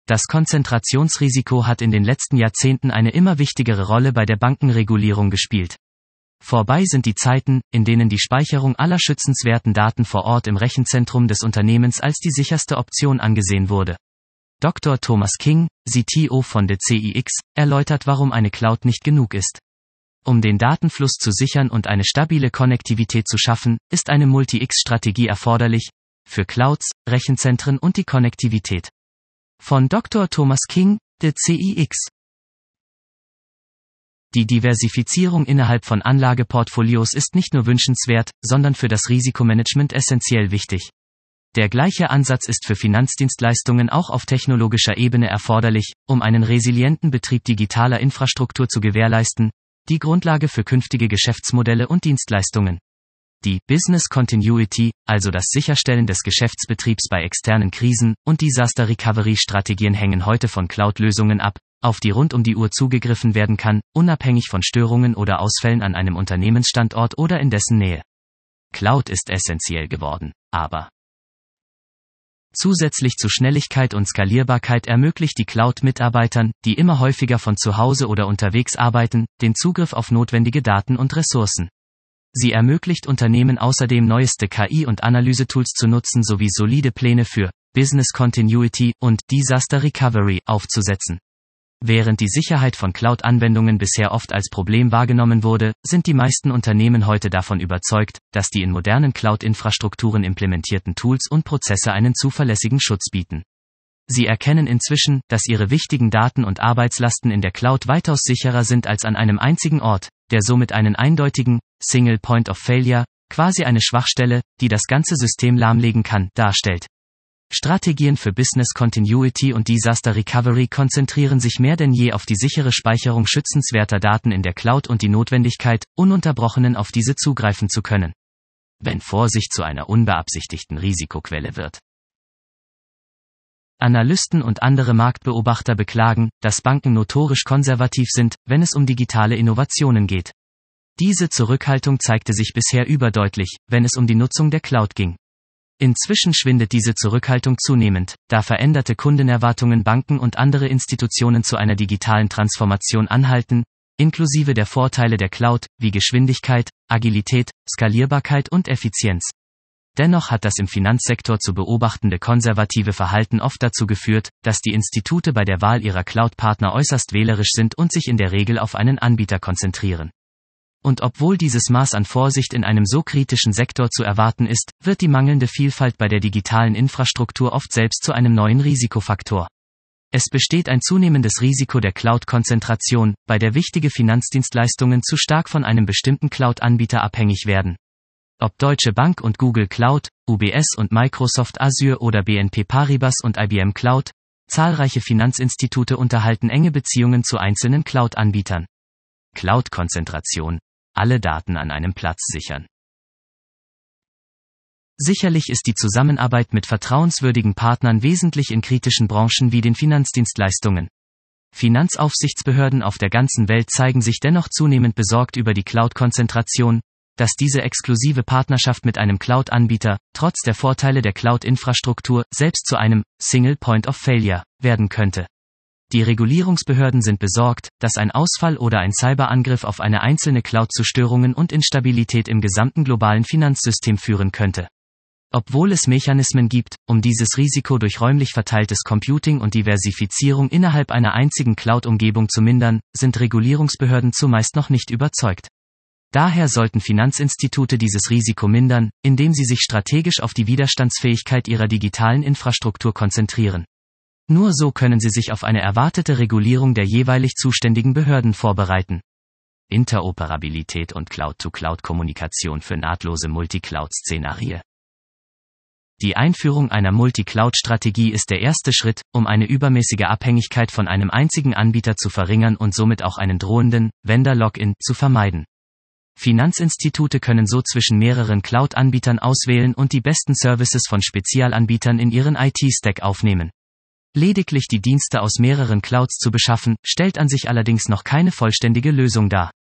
Das Konzentrationsrisiko hat in den letzten Jahrzehnten eine immer wichtigere Rolle bei der Bankenregulierung gespielt. Vorbei sind die Zeiten, in denen die Speicherung aller schützenswerten Daten vor Ort im Rechenzentrum des Unternehmens als die sicherste Option angesehen wurde. Dr. Thomas King, CTO von der CEX, erläutert, warum eine Cloud nicht genug ist. Um den Datenfluss zu sichern und eine stabile Konnektivität zu schaffen, ist eine Multi-X-Strategie erforderlich, für Clouds, Rechenzentren und die Konnektivität. Von Dr. Thomas King, der CEX. Die Diversifizierung innerhalb von Anlageportfolios ist nicht nur wünschenswert, sondern für das Risikomanagement essentiell wichtig. Der gleiche Ansatz ist für Finanzdienstleistungen auch auf technologischer Ebene erforderlich, um einen resilienten Betrieb digitaler Infrastruktur zu gewährleisten, die Grundlage für künftige Geschäftsmodelle und Dienstleistungen. Die Business Continuity, also das Sicherstellen des Geschäftsbetriebs bei externen Krisen, und Disaster Recovery Strategien hängen heute von Cloud-Lösungen ab, auf die rund um die Uhr zugegriffen werden kann, unabhängig von Störungen oder Ausfällen an einem Unternehmensstandort oder in dessen Nähe. Cloud ist essentiell geworden, aber zusätzlich zu Schnelligkeit und Skalierbarkeit ermöglicht die Cloud Mitarbeitern, die immer häufiger von zu Hause oder unterwegs arbeiten, den Zugriff auf notwendige Daten und Ressourcen. Sie ermöglicht Unternehmen außerdem neueste KI- und Analysetools zu nutzen sowie solide Pläne für Business Continuity und Disaster Recovery aufzusetzen. Während die Sicherheit von Cloud-Anwendungen bisher oft als Problem wahrgenommen wurde, sind die meisten Unternehmen heute davon überzeugt, dass die in modernen Cloud-Infrastrukturen implementierten Tools und Prozesse einen zuverlässigen Schutz bieten. Sie erkennen inzwischen, dass ihre wichtigen Daten und Arbeitslasten in der Cloud weitaus sicherer sind als an einem einzigen Ort, der somit einen eindeutigen Single Point of Failure, quasi eine Schwachstelle, die das ganze System lahmlegen kann, darstellt. Strategien für Business Continuity und Disaster Recovery konzentrieren sich mehr denn je auf die sichere Speicherung schützenswerter Daten in der Cloud und die Notwendigkeit, ununterbrochenen auf diese zugreifen zu können. Wenn Vorsicht zu einer unbeabsichtigten Risikoquelle wird. Analysten und andere Marktbeobachter beklagen, dass Banken notorisch konservativ sind, wenn es um digitale Innovationen geht. Diese Zurückhaltung zeigte sich bisher überdeutlich, wenn es um die Nutzung der Cloud ging. Inzwischen schwindet diese Zurückhaltung zunehmend, da veränderte Kundenerwartungen Banken und andere Institutionen zu einer digitalen Transformation anhalten, inklusive der Vorteile der Cloud, wie Geschwindigkeit, Agilität, Skalierbarkeit und Effizienz. Dennoch hat das im Finanzsektor zu beobachtende konservative Verhalten oft dazu geführt, dass die Institute bei der Wahl ihrer Cloud-Partner äußerst wählerisch sind und sich in der Regel auf einen Anbieter konzentrieren. Und obwohl dieses Maß an Vorsicht in einem so kritischen Sektor zu erwarten ist, wird die mangelnde Vielfalt bei der digitalen Infrastruktur oft selbst zu einem neuen Risikofaktor. Es besteht ein zunehmendes Risiko der Cloud-Konzentration, bei der wichtige Finanzdienstleistungen zu stark von einem bestimmten Cloud-Anbieter abhängig werden. Ob Deutsche Bank und Google Cloud, UBS und Microsoft Azure oder BNP Paribas und IBM Cloud, zahlreiche Finanzinstitute unterhalten enge Beziehungen zu einzelnen Cloud-Anbietern. Cloud-Konzentration. Alle Daten an einem Platz sichern. Sicherlich ist die Zusammenarbeit mit vertrauenswürdigen Partnern wesentlich in kritischen Branchen wie den Finanzdienstleistungen. Finanzaufsichtsbehörden auf der ganzen Welt zeigen sich dennoch zunehmend besorgt über die Cloud-Konzentration, dass diese exklusive Partnerschaft mit einem Cloud-Anbieter, trotz der Vorteile der Cloud-Infrastruktur, selbst zu einem Single Point of Failure werden könnte. Die Regulierungsbehörden sind besorgt, dass ein Ausfall oder ein Cyberangriff auf eine einzelne Cloud zu Störungen und Instabilität im gesamten globalen Finanzsystem führen könnte. Obwohl es Mechanismen gibt, um dieses Risiko durch räumlich verteiltes Computing und Diversifizierung innerhalb einer einzigen Cloud-Umgebung zu mindern, sind Regulierungsbehörden zumeist noch nicht überzeugt. Daher sollten Finanzinstitute dieses Risiko mindern, indem sie sich strategisch auf die Widerstandsfähigkeit ihrer digitalen Infrastruktur konzentrieren. Nur so können sie sich auf eine erwartete Regulierung der jeweilig zuständigen Behörden vorbereiten. Interoperabilität und Cloud-to-Cloud-Kommunikation für nahtlose Multicloud-Szenarien. Die Einführung einer Multi-Cloud-Strategie ist der erste Schritt, um eine übermäßige Abhängigkeit von einem einzigen Anbieter zu verringern und somit auch einen drohenden Vendor-Lock-in zu vermeiden. Finanzinstitute können so zwischen mehreren Cloud-Anbietern auswählen und die besten Services von Spezialanbietern in ihren IT-Stack aufnehmen. Lediglich die Dienste aus mehreren Clouds zu beschaffen, stellt an sich allerdings noch keine vollständige Lösung dar.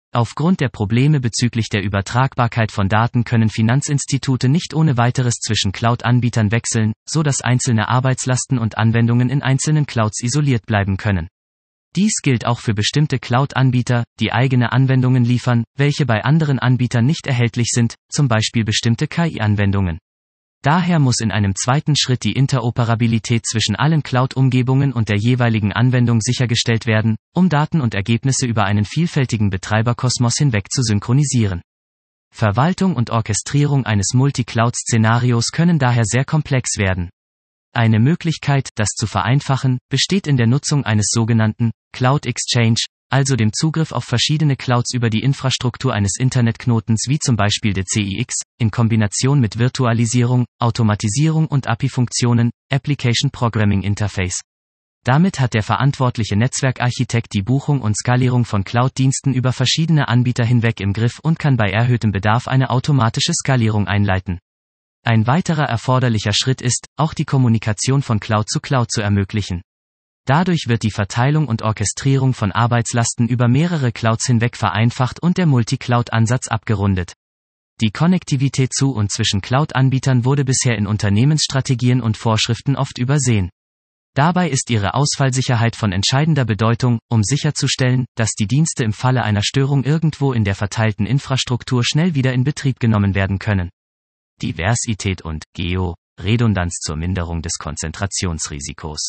Aufgrund der Probleme bezüglich der Übertragbarkeit von Daten können Finanzinstitute nicht ohne weiteres zwischen Cloud-Anbietern wechseln, so dass einzelne Arbeitslasten und Anwendungen in einzelnen Clouds isoliert bleiben können. Dies gilt auch für bestimmte Cloud-Anbieter, die eigene Anwendungen liefern, welche bei anderen Anbietern nicht erhältlich sind, zum Beispiel bestimmte KI-Anwendungen. Daher muss in einem zweiten Schritt die Interoperabilität zwischen allen Cloud-Umgebungen und der jeweiligen Anwendung sichergestellt werden, um Daten und Ergebnisse über einen vielfältigen Betreiberkosmos hinweg zu synchronisieren. Verwaltung und Orchestrierung eines Multi-Cloud-Szenarios können daher sehr komplex werden. Eine Möglichkeit, das zu vereinfachen, besteht in der Nutzung eines sogenannten Cloud Exchange, also dem Zugriff auf verschiedene Clouds über die Infrastruktur eines Internetknotens wie zum Beispiel der CIX, in Kombination mit Virtualisierung, Automatisierung und API-Funktionen, Application Programming Interface. Damit hat der verantwortliche Netzwerkarchitekt die Buchung und Skalierung von Cloud-Diensten über verschiedene Anbieter hinweg im Griff und kann bei erhöhtem Bedarf eine automatische Skalierung einleiten. Ein weiterer erforderlicher Schritt ist, auch die Kommunikation von Cloud zu Cloud zu ermöglichen. Dadurch wird die Verteilung und Orchestrierung von Arbeitslasten über mehrere Clouds hinweg vereinfacht und der Multi-Cloud-Ansatz abgerundet. Die Konnektivität zu und zwischen Cloud-Anbietern wurde bisher in Unternehmensstrategien und Vorschriften oft übersehen. Dabei ist ihre Ausfallsicherheit von entscheidender Bedeutung, um sicherzustellen, dass die Dienste im Falle einer Störung irgendwo in der verteilten Infrastruktur schnell wieder in Betrieb genommen werden können. Diversität und Redundanz zur Minderung des Konzentrationsrisikos.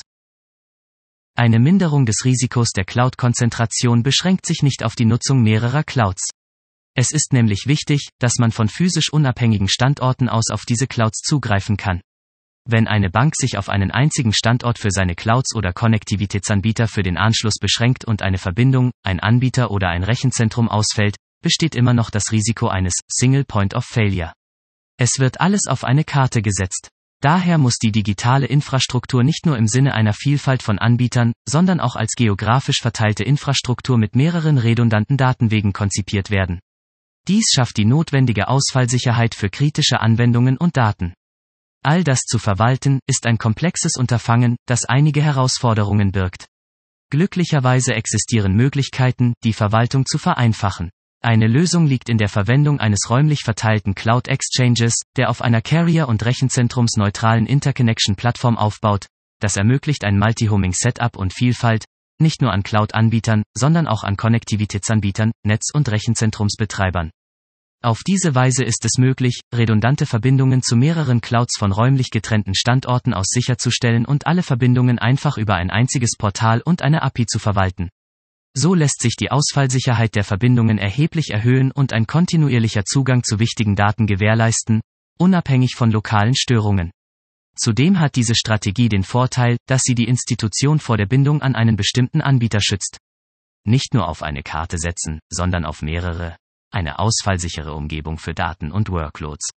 Eine Minderung des Risikos der Cloud-Konzentration beschränkt sich nicht auf die Nutzung mehrerer Clouds. Es ist nämlich wichtig, dass man von physisch unabhängigen Standorten aus auf diese Clouds zugreifen kann. Wenn eine Bank sich auf einen einzigen Standort für seine Clouds oder Konnektivitätsanbieter für den Anschluss beschränkt und eine Verbindung, ein Anbieter oder ein Rechenzentrum ausfällt, besteht immer noch das Risiko eines Single Point of Failure. Es wird alles auf eine Karte gesetzt. Daher muss die digitale Infrastruktur nicht nur im Sinne einer Vielfalt von Anbietern, sondern auch als geografisch verteilte Infrastruktur mit mehreren redundanten Datenwegen konzipiert werden. Dies schafft die notwendige Ausfallsicherheit für kritische Anwendungen und Daten. All das zu verwalten, ist ein komplexes Unterfangen, das einige Herausforderungen birgt. Glücklicherweise existieren Möglichkeiten, die Verwaltung zu vereinfachen. Eine Lösung liegt in der Verwendung eines räumlich verteilten Cloud Exchanges, der auf einer Carrier- und rechenzentrumsneutralen Interconnection-Plattform aufbaut. Das ermöglicht ein Multi-Homing-Setup und Vielfalt, nicht nur an Cloud-Anbietern, sondern auch an Konnektivitätsanbietern, Netz- und Rechenzentrumsbetreibern. Auf diese Weise ist es möglich, redundante Verbindungen zu mehreren Clouds von räumlich getrennten Standorten aus sicherzustellen und alle Verbindungen einfach über ein einziges Portal und eine API zu verwalten. So lässt sich die Ausfallsicherheit der Verbindungen erheblich erhöhen und ein kontinuierlicher Zugang zu wichtigen Daten gewährleisten, unabhängig von lokalen Störungen. Zudem hat diese Strategie den Vorteil, dass sie die Institution vor der Bindung an einen bestimmten Anbieter schützt. Nicht nur auf eine Karte setzen, sondern auf mehrere. Eine ausfallsichere Umgebung für Daten und Workloads.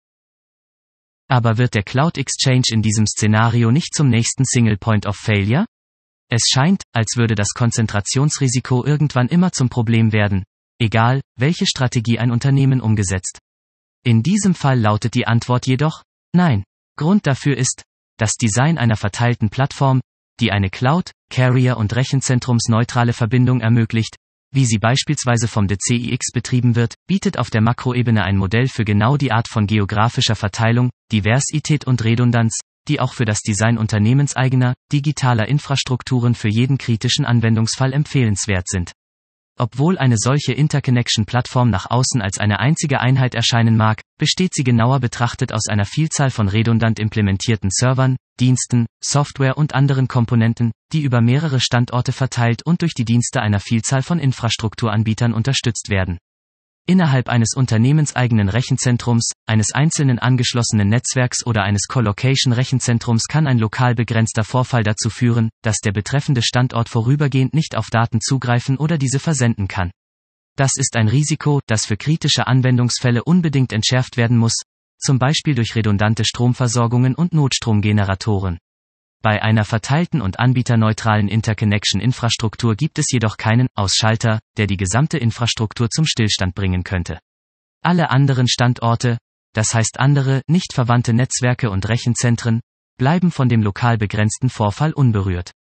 Aber wird der Cloud Exchange in diesem Szenario nicht zum nächsten Single Point of Failure? Es scheint, als würde das Konzentrationsrisiko irgendwann immer zum Problem werden, egal, welche Strategie ein Unternehmen umgesetzt. In diesem Fall lautet die Antwort jedoch, nein. Grund dafür ist, das Design einer verteilten Plattform, die eine Cloud, Carrier- und rechenzentrumsneutrale Verbindung ermöglicht, wie sie beispielsweise vom CIX betrieben wird, bietet auf der Makroebene ein Modell für genau die Art von geografischer Verteilung, Diversität und Redundanz, die auch für das Design unternehmenseigener, digitaler Infrastrukturen für jeden kritischen Anwendungsfall empfehlenswert sind. Obwohl eine solche Interconnection-Plattform nach außen als eine einzige Einheit erscheinen mag, besteht sie genauer betrachtet aus einer Vielzahl von redundant implementierten Servern, Diensten, Software und anderen Komponenten, die über mehrere Standorte verteilt und durch die Dienste einer Vielzahl von Infrastrukturanbietern unterstützt werden. Innerhalb eines unternehmenseigenen Rechenzentrums, eines einzelnen angeschlossenen Netzwerks oder eines Co-Location-Rechenzentrums kann ein lokal begrenzter Vorfall dazu führen, dass der betreffende Standort vorübergehend nicht auf Daten zugreifen oder diese versenden kann. Das ist ein Risiko, das für kritische Anwendungsfälle unbedingt entschärft werden muss, zum Beispiel durch redundante Stromversorgungen und Notstromgeneratoren. Bei einer verteilten und anbieterneutralen Interconnection-Infrastruktur gibt es jedoch keinen Ausschalter, der die gesamte Infrastruktur zum Stillstand bringen könnte. Alle anderen Standorte, das heißt andere, nicht verwandte Netzwerke und Rechenzentren, bleiben von dem lokal begrenzten Vorfall unberührt.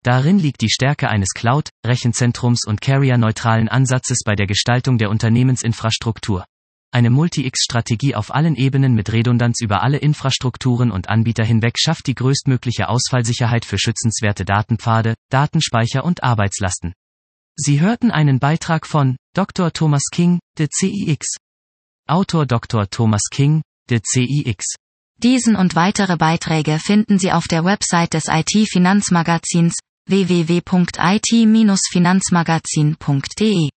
Darin liegt die Stärke eines Cloud-, Rechenzentrums und Carrier-neutralen Ansatzes bei der Gestaltung der Unternehmensinfrastruktur. Eine Multi-X-Strategie auf allen Ebenen mit Redundanz über alle Infrastrukturen und Anbieter hinweg schafft die größtmögliche Ausfallsicherheit für schützenswerte Datenpfade, Datenspeicher und Arbeitslasten. Sie hörten einen Beitrag von Dr. Thomas King, de CIX. Autor Dr. Thomas King, de CIX. Diesen und weitere Beiträge finden Sie auf der Website des IT-Finanzmagazins www.it-finanzmagazin.de.